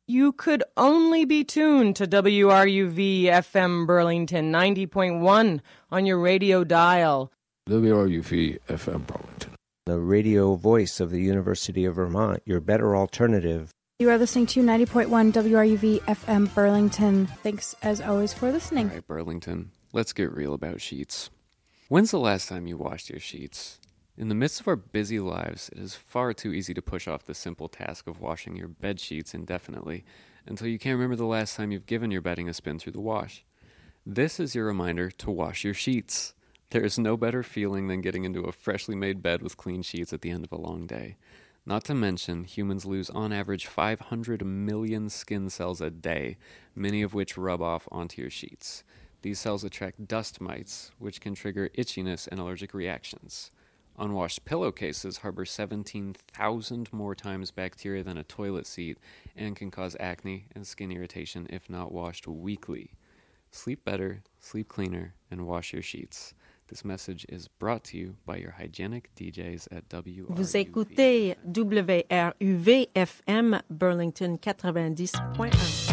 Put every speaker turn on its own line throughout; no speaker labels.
you could only be tuned to WRUV FM Burlington 90.1 on your radio dial.
WRUV FM Burlington,
the radio voice of the University of Vermont, your better alternative.
You are listening to 90.1 WRUV FM Burlington. Thanks, as always, for listening.
All right, Burlington, let's get real about sheets. When's the last time you washed your sheets? In the midst of our busy lives, it is far too easy to push off the simple task of washing your bed sheets indefinitely until you can't remember the last time you've given your bedding a spin through the wash. This is your reminder to wash your sheets. There is no better feeling than getting into a freshly made bed with clean sheets at the end of a long day. Not to mention, humans lose on average 500 million skin cells a day, many of which rub off onto your sheets. These cells attract dust mites, which can trigger itchiness and allergic reactions. Unwashed pillowcases harbor 17,000 more times bacteria than a toilet seat and can cause acne and skin irritation if not washed weekly. Sleep better, sleep cleaner, and wash your sheets. This message is brought to you by your hygienic DJs at WRUV.
Vous écoutez WRUV FM Burlington 90.1.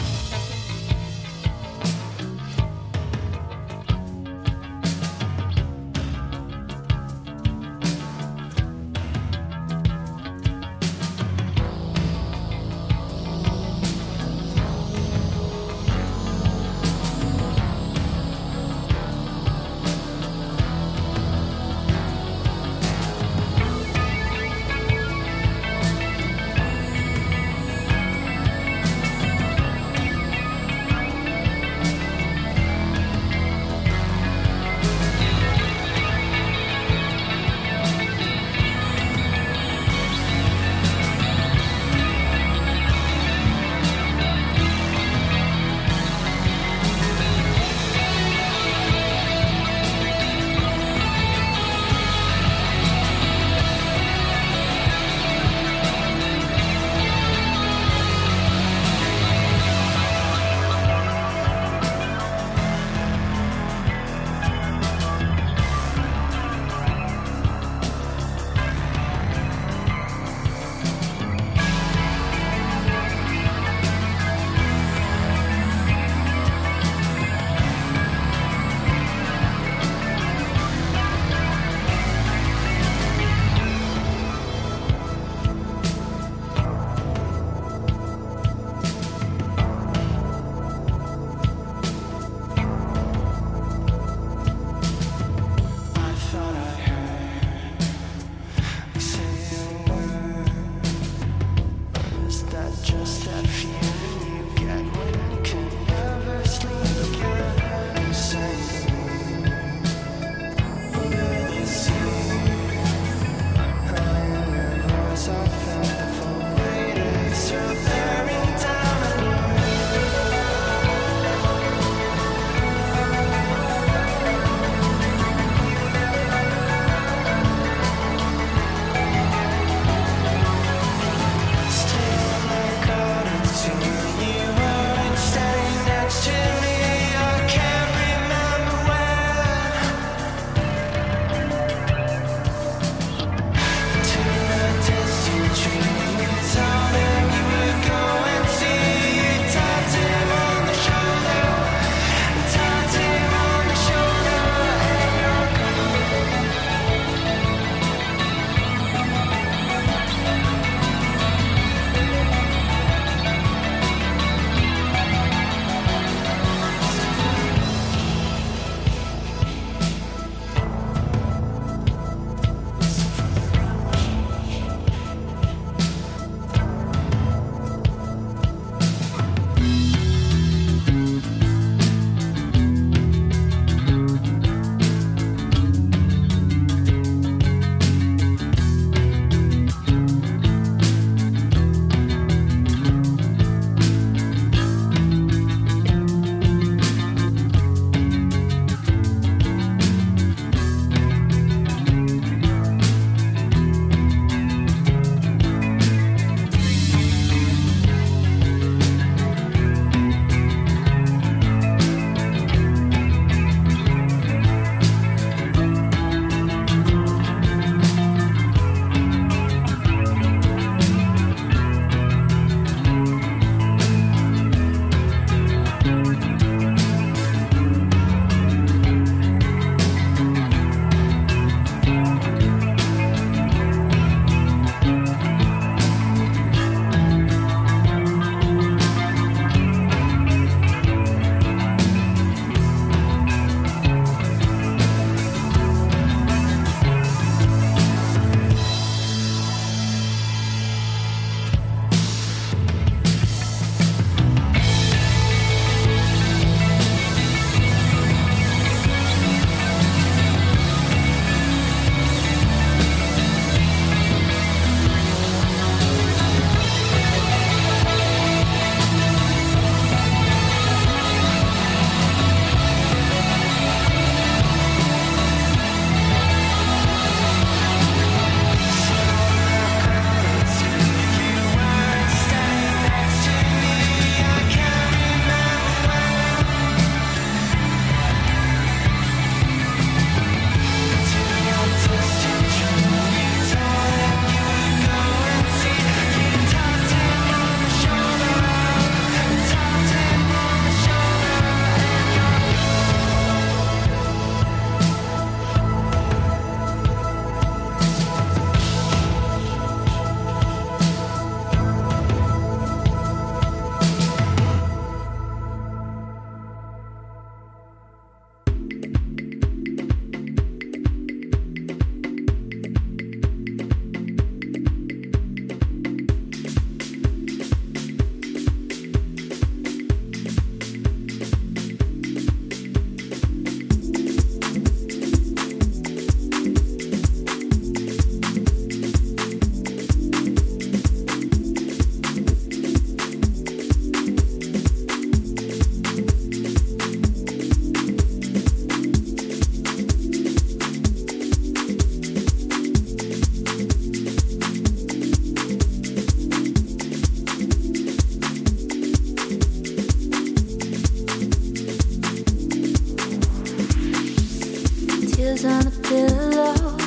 kisses on the pillow.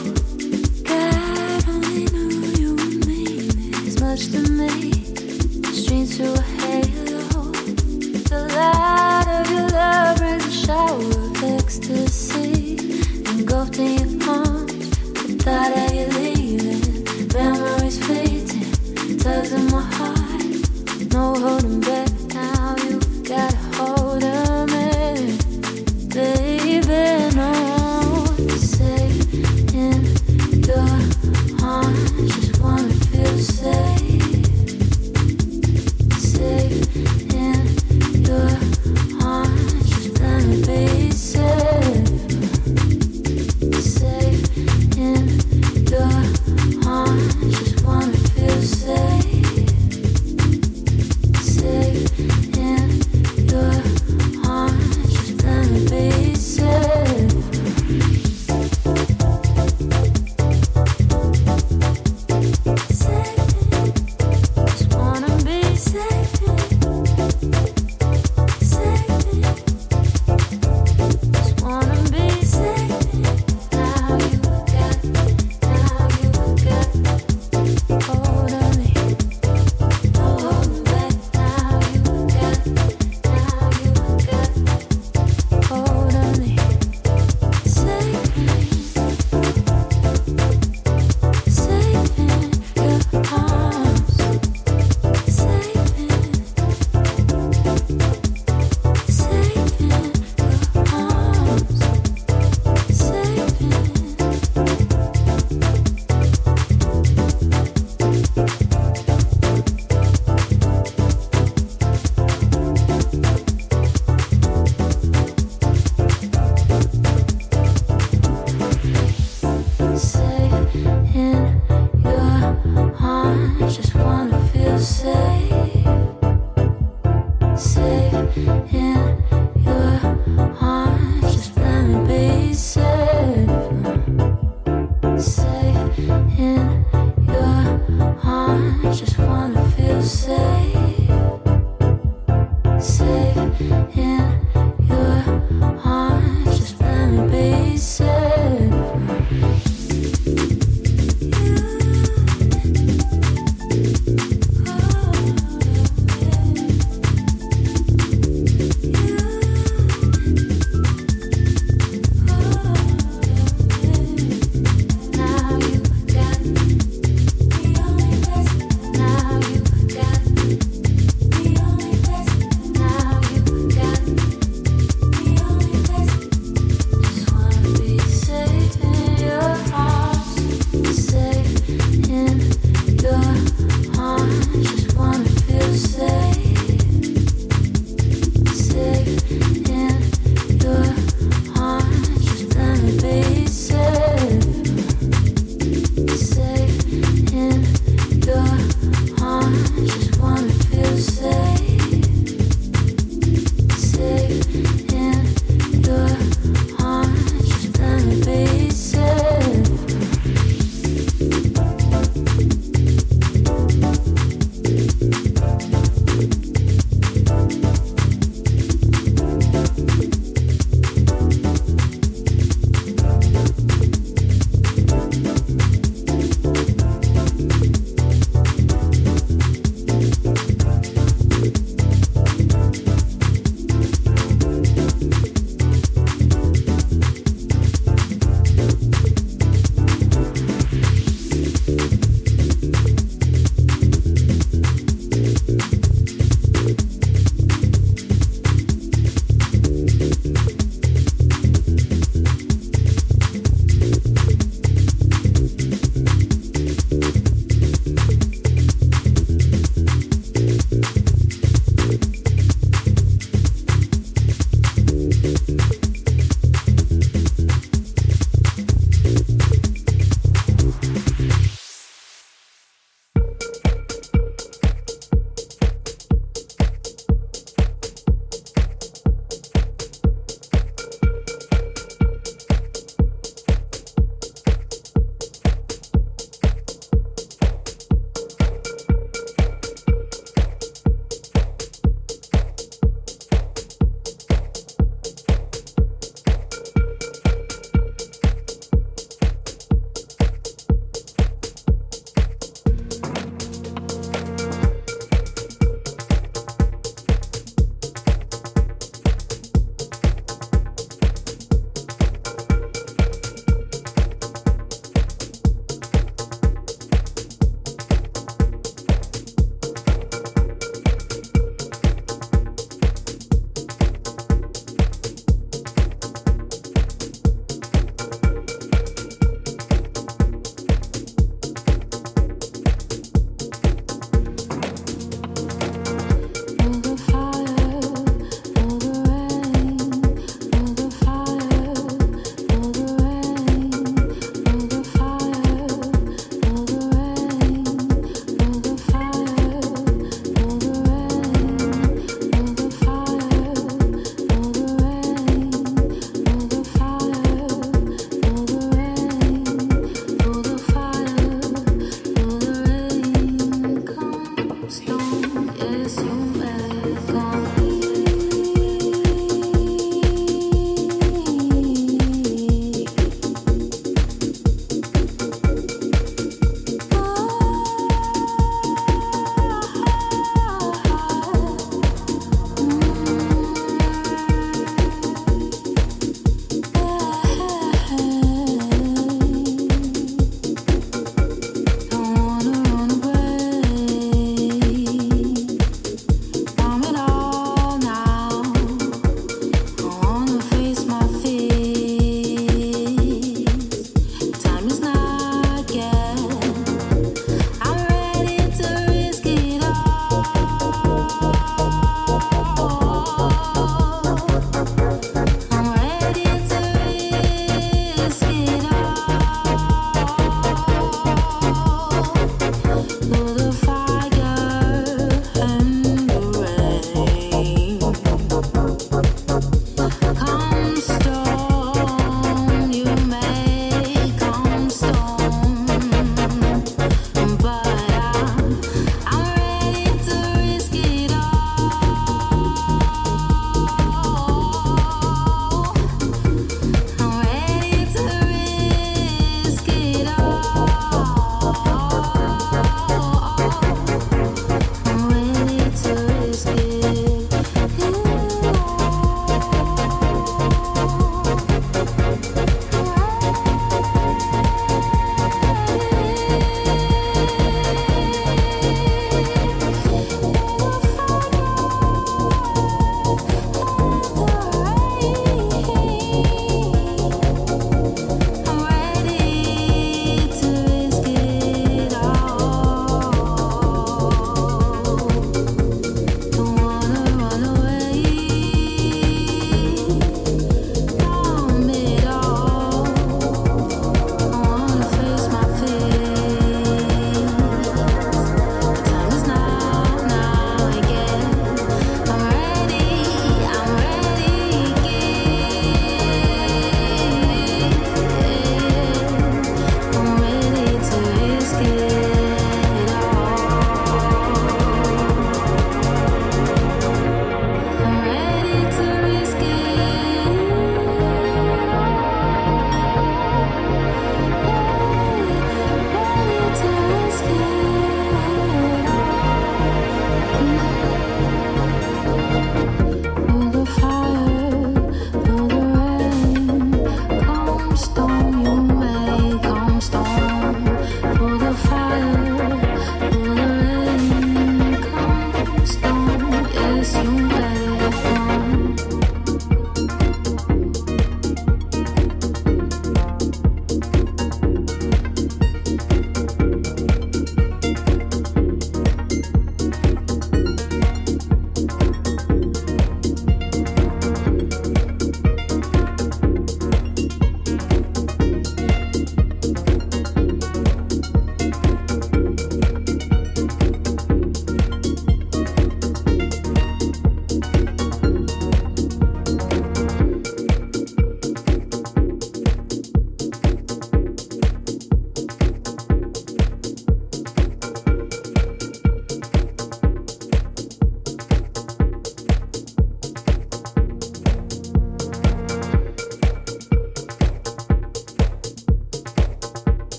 God only knew you would mean as much to me. Straight through a